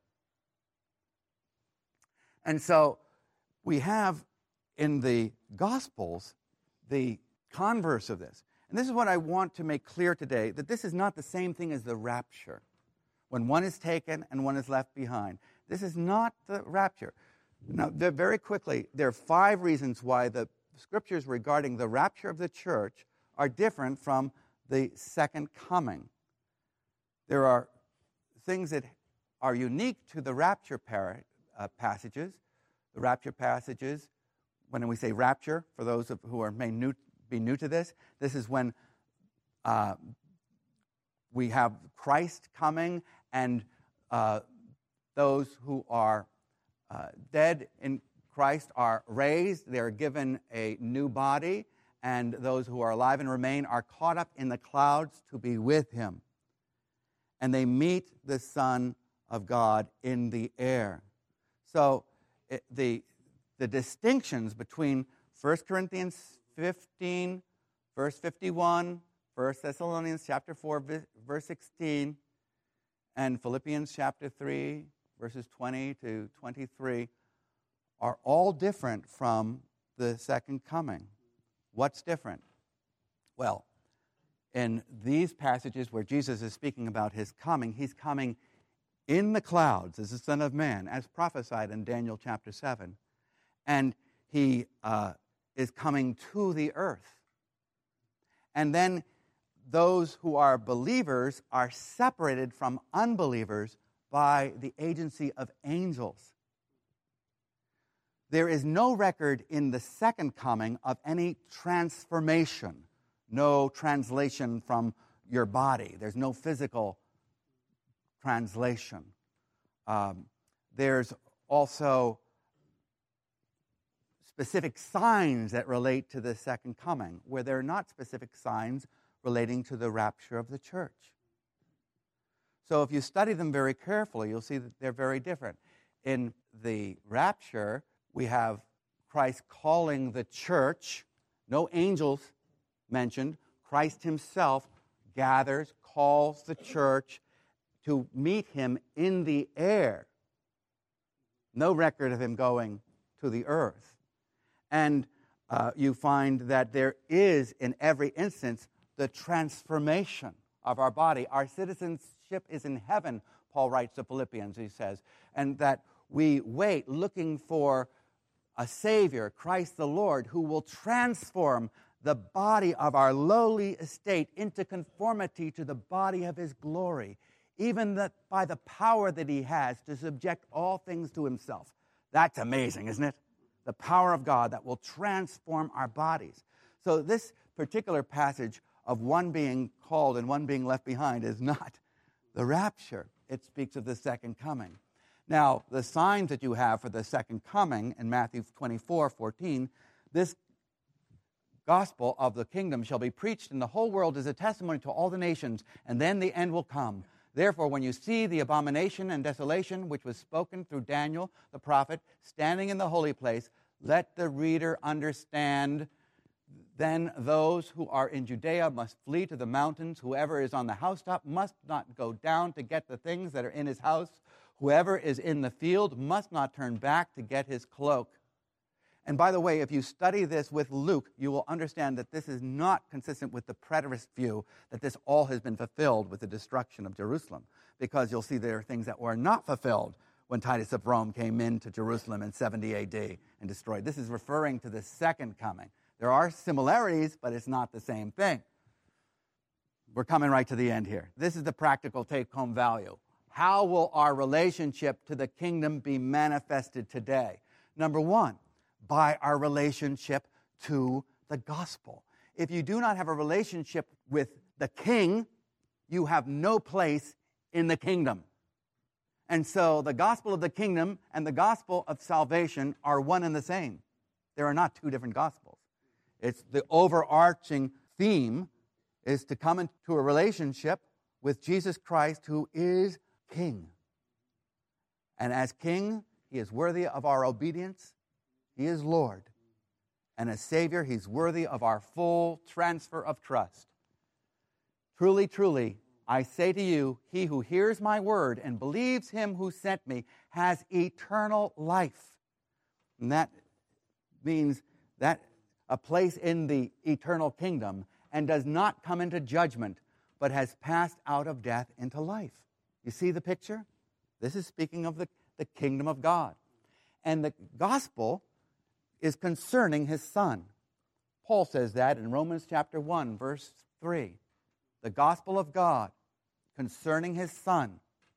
And so we have in the Gospels the converse of this. And this is what I want to make clear today, that this is not the same thing as the rapture, when one is taken and one is left behind. This is not the rapture. Now, very quickly, there are 5 reasons why the scriptures regarding the rapture of the church are different from the second coming. There are things that are unique to the rapture passages. The rapture passages, when we say rapture, for those who may be new to this, this is when we have Christ coming and those who are dead in Christ are raised. They are given a new body, and those who are alive and remain are caught up in the clouds to be with him. And they meet the Son of God in the air. So the distinctions between 1 Corinthians 15, verse 51, 1 Thessalonians chapter 4, verse 16, and Philippians chapter 3, verses 20 to 23, are all different from the second coming. What's different? Well, in these passages where Jesus is speaking about his coming, he's coming in the clouds as the Son of Man, as prophesied in Daniel chapter 7. And he is coming to the earth. And then those who are believers are separated from unbelievers by the agency of angels. There is no record in the second coming of any transformation, no translation from your body. There's no physical translation. There's also specific signs that relate to the second coming, where there are not specific signs relating to the rapture of the church. So if you study them very carefully, you'll see that they're very different. In the rapture, we have Christ calling the church, no angels mentioned. Christ himself gathers, calls the church to meet him in the air. No record of him going to the earth. And you find that there is, in every instance, the transformation of our body. Our citizenship is in heaven, Paul writes to Philippians, he says, and that we wait looking for a Savior, Christ the Lord, who will transform the body of our lowly estate into conformity to the body of his glory, even by the power that he has to subject all things to himself. That's amazing, isn't it? The power of God that will transform our bodies. So this particular passage of one being called and one being left behind is not the rapture. It speaks of the second coming. Now, the signs that you have for the second coming in Matthew 24:14, this gospel of the kingdom shall be preached in the whole world as a testimony to all the nations, and then the end will come. Therefore, when you see the abomination and desolation which was spoken through Daniel the prophet standing in the holy place, let the reader understand. Then those who are in Judea must flee to the mountains. Whoever is on the housetop must not go down to get the things that are in his house. Whoever is in the field must not turn back to get his cloak. And by the way, if you study this with Luke, you will understand that this is not consistent with the preterist view that this all has been fulfilled with the destruction of Jerusalem, because you'll see there are things that were not fulfilled when Titus of Rome came into Jerusalem in 70 A.D. and destroyed. This is referring to the second coming. There are similarities, but it's not the same thing. We're coming right to the end here. This is the practical take-home value. How will our relationship to the kingdom be manifested today? Number one, by our relationship to the gospel. If you do not have a relationship with the king, you have no place in the kingdom. And so the gospel of the kingdom and the gospel of salvation are one and the same. There are not two different gospels. It's the overarching theme is to come into a relationship with Jesus Christ, who is King. And as King, he is worthy of our obedience. He is Lord. And as Savior, he's worthy of our full transfer of trust. Truly, truly, I say to you, he who hears my word and believes him who sent me has eternal life. And that means that a place in the eternal kingdom, and does not come into judgment, but has passed out of death into life. You see the picture? This is speaking of the kingdom of God. And the gospel is concerning his Son. Paul says that in Romans chapter 1, verse 3. The gospel of God concerning his Son,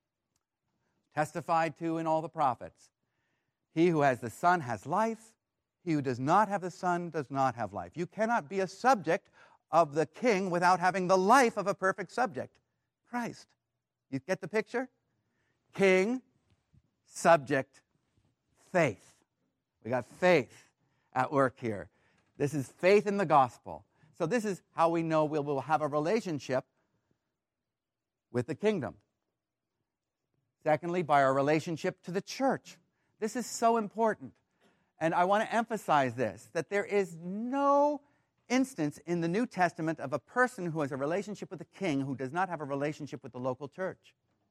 testified to in all the prophets. He who has the Son has life. He who does not have the Son does not have life. You cannot be a subject of the king without having the life of a perfect subject, Christ. You get the picture? King, subject, faith. We got faith at work here. This is faith in the gospel. So this is how we know we will have a relationship with the kingdom. Secondly, by our relationship to the church. This is so important. And I want to emphasize this, that there is no instance in the New Testament of a person who has a relationship with the king who does not have a relationship with the local church.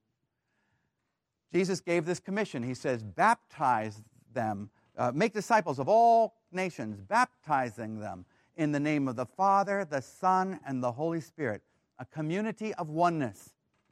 Jesus gave this commission. He says, baptize them, make disciples of all nations, baptizing them in the name of the Father, the Son, and the Holy Spirit, a community of oneness.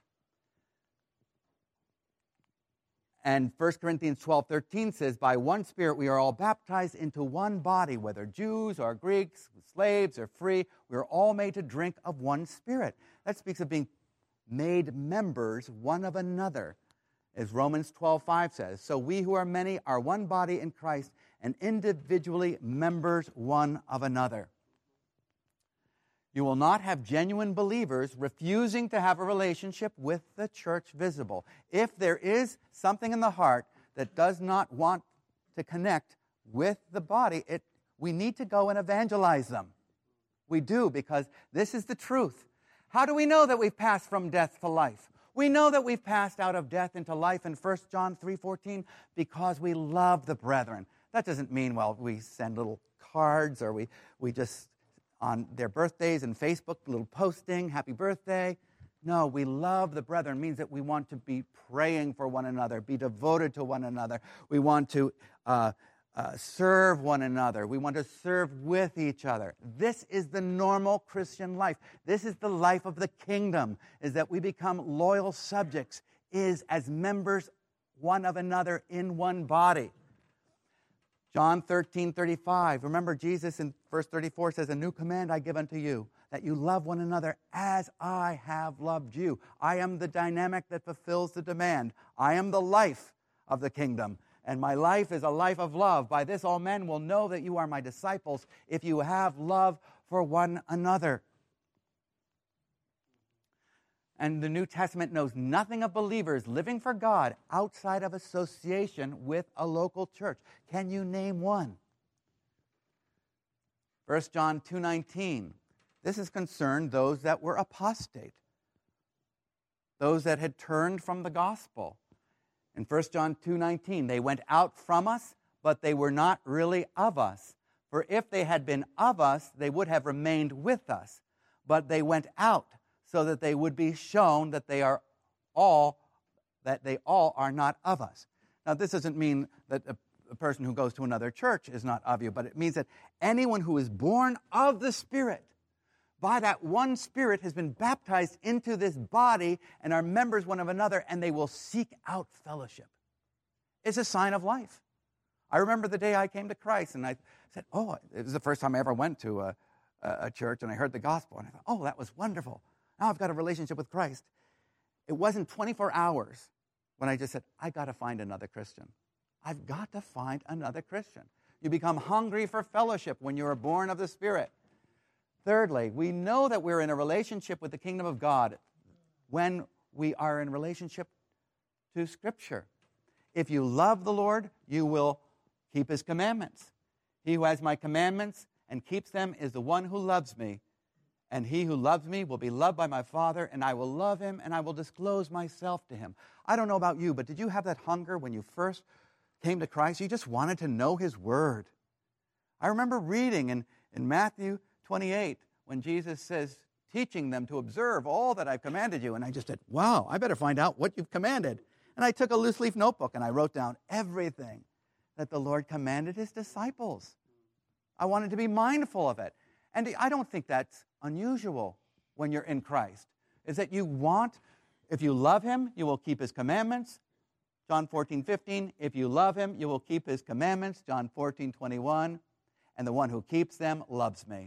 And 1 Corinthians 12:13 says, by one Spirit we are all baptized into one body, whether Jews or Greeks, slaves or free, we are all made to drink of one Spirit. That speaks of being made members one of another, as Romans 12:5 says. So we who are many are one body in Christ, and individually members one of another. You will not have genuine believers refusing to have a relationship with the church visible. If there is something in the heart that does not want to connect with the body, we need to go and evangelize them. We do, because this is the truth. How do we know that we've passed from death to life? We know that we've passed out of death into life in 1 John 3:14 because we love the brethren. That doesn't mean, well, we send little cards or we just on their birthdays and Facebook, little posting, happy birthday. No, we love the brethren. It means that we want to be praying for one another, be devoted to one another. We want to serve one another. We want to serve with each other. This is the normal Christian life. This is the life of the kingdom, is that we become loyal subjects, is as members one of another in one body. John 13:35. Remember, Jesus in verse 34 says, "A new command I give unto you, that you love one another as I have loved you." I am the dynamic that fulfills the demand. I am the life of the kingdom, and my life is a life of love. By this all men will know that you are my disciples, if you have love for one another. And the New Testament knows nothing of believers living for God outside of association with a local church. Can you name one? 1 John 2:19. This has concerned those that were apostate, those that had turned from the gospel. In 1 John 2:19, they went out from us, but they were not really of us. For if they had been of us, they would have remained with us. But they went out, so that they would be shown that they all are not of us. Now, this doesn't mean that a person who goes to another church is not of you, but it means that anyone who is born of the Spirit, by that one Spirit, has been baptized into this body and are members one of another, and they will seek out fellowship. It's a sign of life. I remember the day I came to Christ, and I said, it was the first time I ever went to a church, and I heard the gospel, and I thought, that was wonderful. Now I've got a relationship with Christ. It wasn't 24 hours when I just said, I got to find another Christian. I've got to find another Christian. You become hungry for fellowship when you are born of the Spirit. Thirdly, we know that we're in a relationship with the kingdom of God when we are in relationship to Scripture. If you love the Lord, you will keep His commandments. He who has my commandments and keeps them is the one who loves me. And he who loves me will be loved by my Father, and I will love him, and I will disclose myself to him. I don't know about you, but did you have that hunger when you first came to Christ? You just wanted to know His Word. I remember reading in Matthew 28 when Jesus says, teaching them to observe all that I've commanded you. And I just said, wow, I better find out what you've commanded. And I took a loose leaf notebook and I wrote down everything that the Lord commanded His disciples. I wanted to be mindful of it. And I don't think that's unusual when you're in Christ. Is that you want, if you love Him, you will keep His commandments. John 14:15, if you love Him, you will keep His commandments. John 14:21, and the one who keeps them loves me.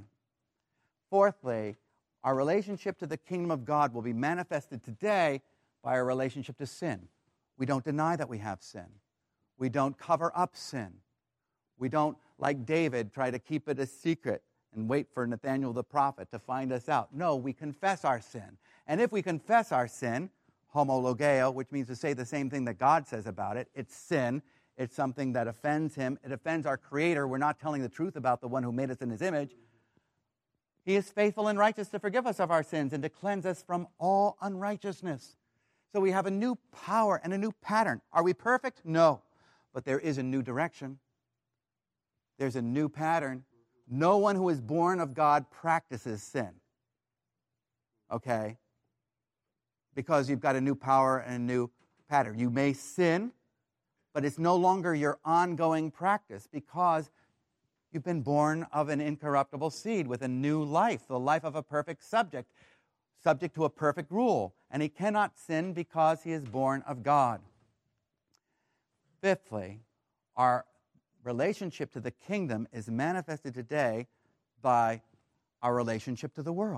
Fourthly, our relationship to the kingdom of God will be manifested today by our relationship to sin. We don't deny that we have sin. We don't cover up sin. We don't, like David, try to keep it a secret and wait for Nathanael the prophet to find us out. No, we confess our sin. And if we confess our sin, homologeo, which means to say the same thing that God says about it, it's sin. It's something that offends Him. It offends our Creator. We're not telling the truth about the one who made us in His image. He is faithful and righteous to forgive us of our sins and to cleanse us from all unrighteousness. So we have a new power and a new pattern. Are we perfect? No. But there is a new direction. There's a new pattern. No one who is born of God practices sin. Okay? Because you've got a new power and a new pattern. You may sin, but it's no longer your ongoing practice because you've been born of an incorruptible seed with a new life, the life of a perfect subject to a perfect rule. And he cannot sin because he is born of God. Fifthly, our relationship to the kingdom is manifested today by our relationship to the world.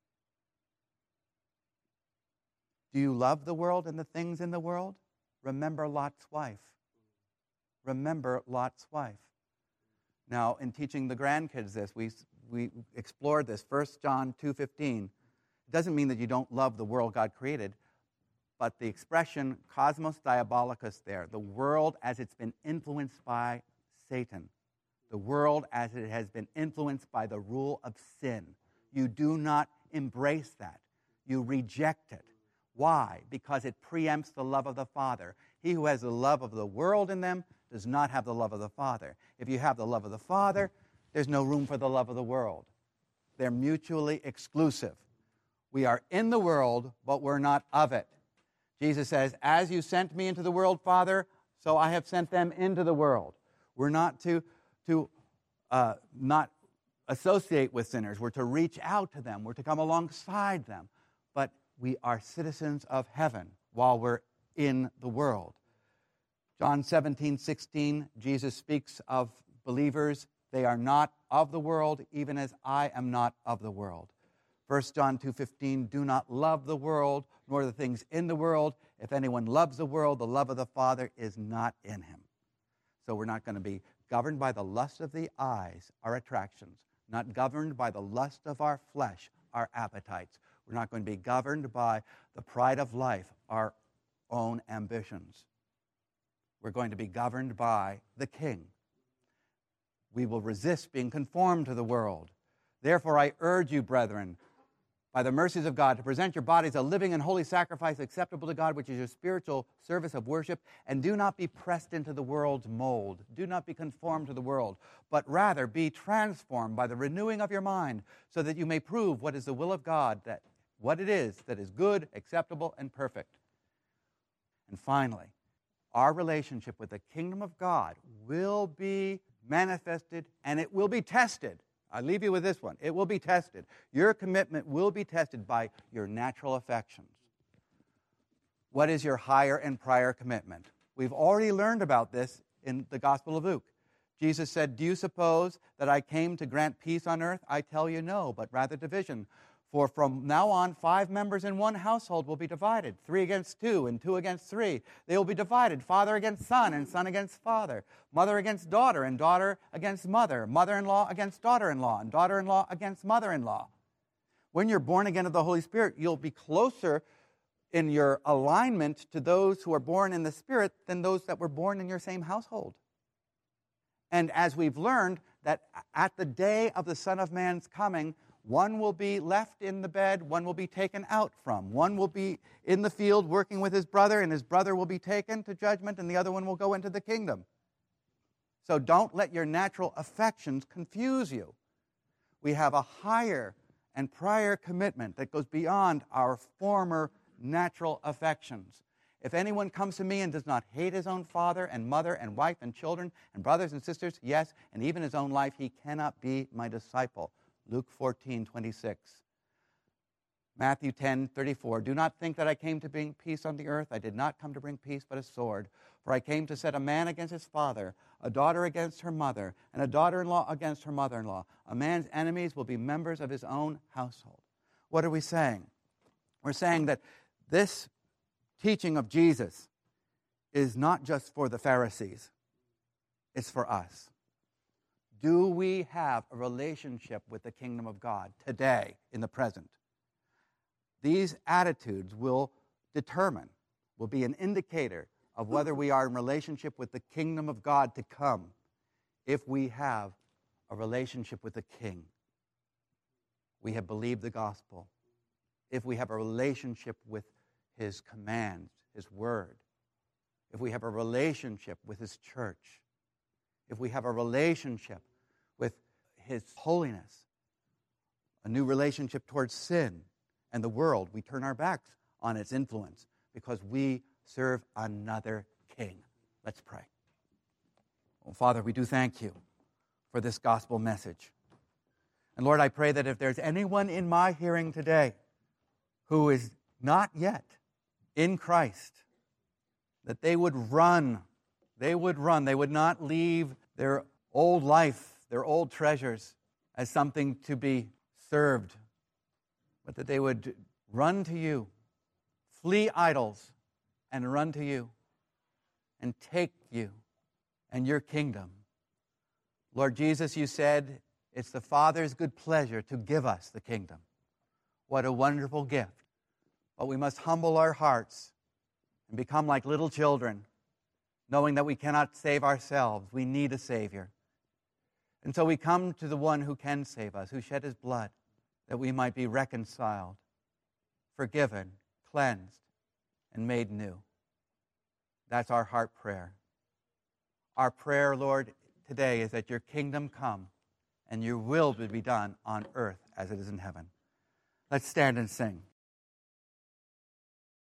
Do you love the world and the things in the world? Remember Lot's wife. Remember Lot's wife. Now, in teaching the grandkids this, we explored this. 1 John 2:15. It doesn't mean that you don't love the world God created, but the expression cosmos diabolicus there, the world as it's been influenced by Satan, the world as it has been influenced by the rule of sin. You do not embrace that. You reject it. Why? Because it preempts the love of the Father. He who has the love of the world in them does not have the love of the Father. If you have the love of the Father, there's no room for the love of the world. They're mutually exclusive. We are in the world, but we're not of it. Jesus says, as you sent me into the world, Father, so I have sent them into the world. We're not to not associate with sinners. We're to reach out to them. We're to come alongside them. But we are citizens of heaven while we're in the world. John 17:16, Jesus speaks of Believers, they are not of the world, even as I am not of the world. 1 John 2:15, do not love the world, nor the things in the world. If anyone loves the world, the love of the Father is not in him. So we're not going to be governed by the lust of the eyes, our attractions, not governed by the lust of our flesh, our appetites. We're not going to be governed by the pride of life, our own ambitions. We're going to be governed by the King. We will resist being conformed to the world. Therefore, I urge you, brethren, by the mercies of God, to present your bodies a living and holy sacrifice acceptable to God, which is your spiritual service of worship, and do not be pressed into the world's mold. Do not be conformed to the world, but rather be transformed by the renewing of your mind, so that you may prove what is the will of God, that what it is that is good, acceptable, and perfect. And finally, our relationship with the kingdom of God will be manifested, and it will be tested. I leave you with this one. It will be tested. Your commitment will be tested by your natural affections. What is your higher and prior commitment? We've already learned about this in the Gospel of Luke. Jesus said, do you suppose that I came to grant peace on earth? I tell you no, but rather division. For from now on, 5 members in one household will be divided, 3 against 2 and 2 against 3. They will be divided, father against son and son against father, mother against daughter and daughter against mother, mother-in-law against daughter-in-law and daughter-in-law against mother-in-law. When you're born again of the Holy Spirit, you'll be closer in your alignment to those who are born in the Spirit than those that were born in your same household. And as we've learned, that at the day of the Son of Man's coming, one will be left in the bed, one will be taken out from. One will be in the field working with his brother, and his brother will be taken to judgment, and the other one will go into the kingdom. So don't let your natural affections confuse you. We have a higher and prior commitment that goes beyond our former natural affections. If anyone comes to me and does not hate his own father and mother and wife and children and brothers and sisters, yes, and even his own life, he cannot be my disciple. Luke 14:26. Matthew 10:34. Do not think that I came to bring peace on the earth. I did not come to bring peace, but a sword. For I came to set a man against his father, a daughter against her mother, and a daughter-in-law against her mother-in-law. A man's enemies will be members of his own household. What are we saying? We're saying that this teaching of Jesus is not just for the Pharisees. It's for us. Do we have a relationship with the kingdom of God today, in the present? These attitudes will be an indicator of whether we are in relationship with the kingdom of God to come, if we have a relationship with the King. We have believed the gospel. If we have a relationship with his commands, his word. If we have a relationship with his church. If we have a relationship with his holiness, a new relationship towards sin and the world. We turn our backs on its influence because we serve another king. Let's pray. Oh, Father, we do thank you for this gospel message. And Lord, I pray that if there's anyone in my hearing today who is not yet in Christ, that they would run. They would not leave their old life, their old treasures, as something to be served, but that they would run to you, flee idols, and run to you, and take you and your kingdom. Lord Jesus, you said it's the Father's good pleasure to give us the kingdom. What a wonderful gift. But we must humble our hearts and become like little children, knowing that we cannot save ourselves. We need a Savior. And so we come to the one who can save us, who shed his blood, that we might be reconciled, forgiven, cleansed, and made new. That's our heart prayer. Our prayer, Lord, today is that your kingdom come and your will be done on earth as it is in heaven. Let's stand and sing.